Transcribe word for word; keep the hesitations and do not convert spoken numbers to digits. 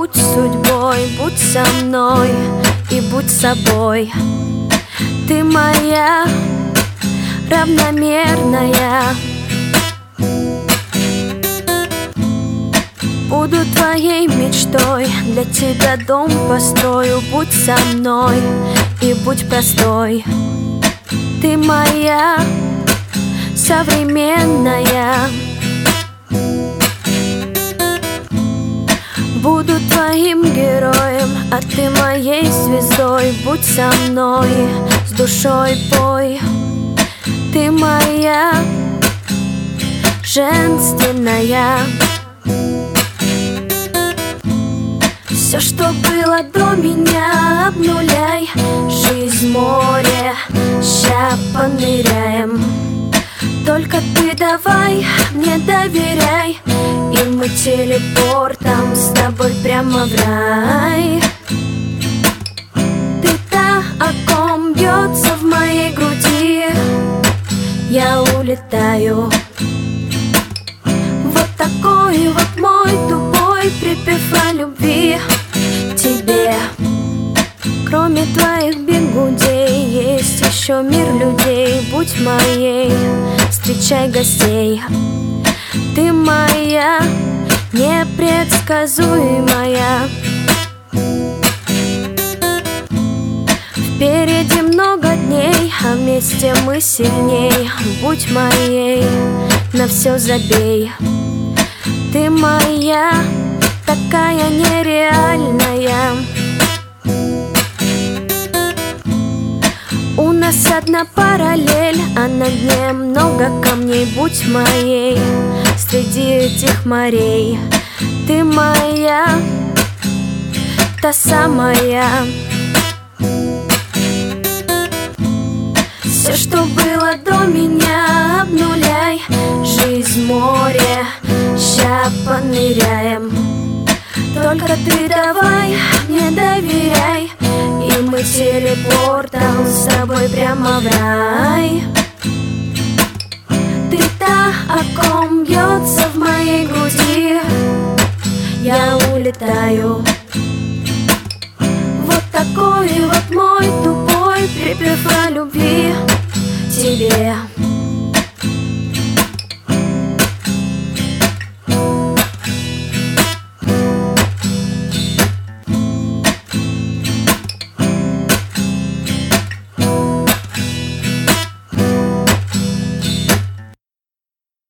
будь судьбой, будь со мной и будь собой. Ты моя равномерная. Буду твоей мечтой, для тебя дом построю. Будь со мной и будь простой. Ты моя современная. Буду твоим героем, а ты моей звездой. Будь со мной, с душой пой. Ты моя женственная. Все, что было до меня, обнуляй. Жизнь море, ща поныряем. Только ты давай мне доверяй, и мы телепортом с тобой прямо в рай. Ты та, о ком бьется в моей груди. Я улетаю. Вот такой вот мой тупой припев о любви тебе. Кроме твоих бигудей есть еще мир людей. Будь моей, встречай гостей. Ты моя непредсказуемая. Впереди много дней, а вместе мы сильней. Будь моей, на все забей. Ты моя, такая нереальная. У нас одна параллель, а на дне много камней. Будь моей среди этих морей. Ты моя, та самая. Все, что было до меня, обнуляй. Жизнь море, ща поныряем. Только ты давай мне доверяй, и мы телепортом с тобой прямо в рай. Ты та, о ком бьется в моей груди. Я улетаю. Вот такой вот мой тупой припев о любви тебе.